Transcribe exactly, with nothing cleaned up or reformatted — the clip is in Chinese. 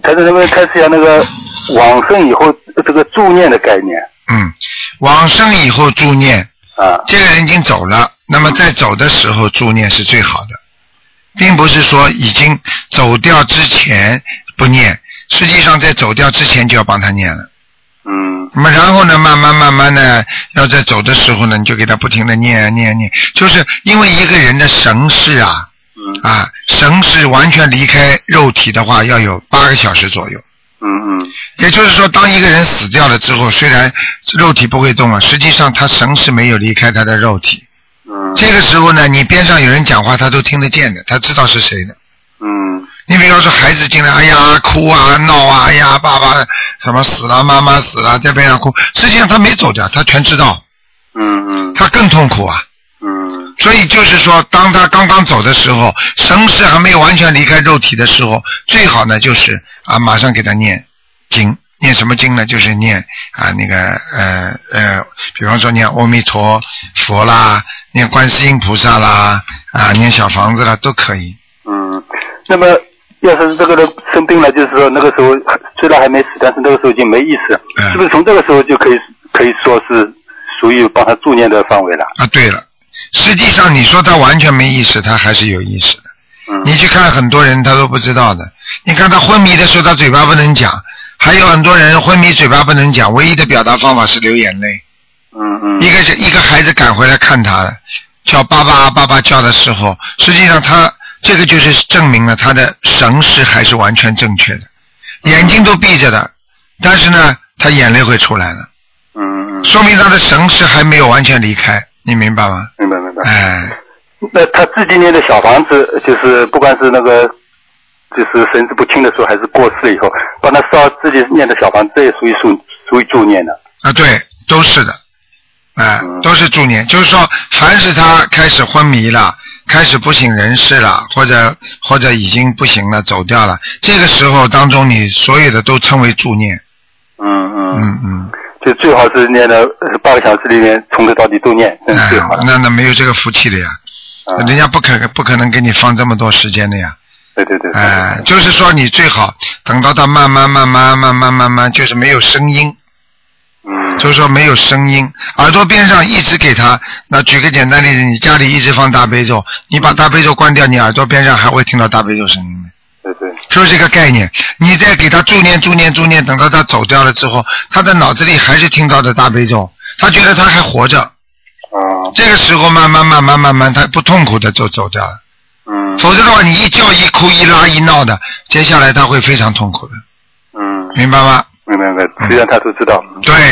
台长能不能开始一下那个往生以后这个助念的概念？ 嗯，往生以后助念啊， 这个人已经走了，那么在走的时候助念是最好的，并不是说已经走掉之前不念，实际上在走掉之前就要帮他念了。 嗯， 那么然后呢，慢慢慢慢的，要在走的时候呢，你就给他不停的念念念，就是因为一个人的神识啊， 嗯啊，神识完全离开肉体的话，要有八个小时左右。 嗯嗯， 也就是说，当一个人死掉了之后，虽然肉体不会动了，实际上他神识没有离开他的肉体。 嗯， 这个时候呢，你边上有人讲话，他都听得见的，他知道是谁的。 嗯， 你比方说孩子进来，哎呀哭啊闹啊，哎呀爸爸什么死了，妈妈死了，在边上哭，实际上他没走掉，他全知道。 嗯嗯， 他更痛苦啊。 嗯， 所以就是说，当他刚刚走的时候，神识还没有完全离开肉体的时候，最好呢就是啊，马上给他念经。念什么经呢？就是念啊那个呃呃，比方说念阿弥陀佛啦，念观世音菩萨啦，啊念小房子啦，都可以。 嗯，那么要是这个人生病了，就是说那个时候虽然还没死，但是那个时候已经没意识， 嗯、 是不是从这个时候就可以可以说是属于帮他助念的范围了？ 啊，对了，实际上你说他完全没意识，他还是有意识的。 嗯， 你去看很多人他都不知道的，你看他昏迷的时候他嘴巴不能讲，还有很多人昏迷嘴巴不能讲，唯一的表达方法是流眼泪。 嗯嗯， 一个是一个孩子赶回来看他了，叫爸爸爸爸叫的时候，实际上他这个就是证明了他的神识还是完全正确的，眼睛都闭着的，但是呢他眼泪会出来了。 嗯嗯， 说明他的神识还没有完全离开，你明白吗？ 明白明白。 哎， 那他自己念的小房子，就是不管是那个就是神志不清的时候，还是过世以后，帮他烧自己念的小房子，这也属于属属于助念的。 啊，对，都是的，哎、 嗯， 都是助念。就是说，凡是他开始昏迷了，开始不省人事了，或者或者已经不行了，走掉了，这个时候当中，你所有的都称为助念。 嗯嗯嗯嗯。 就最好是念了八个小时里面从头到底都念，那是最好的。 哎、那那没有这个福气的呀， 啊、 人家不可不可能给你放这么多时间的呀。 对对对。 哎、呃，就是说你最好等到他慢慢慢慢慢慢慢慢，就是没有声音。 嗯。 就是说没有声音，耳朵边上一直给他。那举个简单例子，你家里一直放大悲咒，你把大悲咒关掉，你耳朵边上还会听到大悲咒声音的。 对对。 就是这个概念，你再给他助念助念助念，等到他走掉了之后，他的脑子里还是听到的大悲咒，他觉得他还活着。 哦。 这个时候慢慢慢慢慢慢，他不痛苦的就走掉了。 嗯。 否则的话，你一叫一哭一拉一闹的，接下来他会非常痛苦的。 嗯。 明白吗？ 明白明白，实际上他都知道。 对。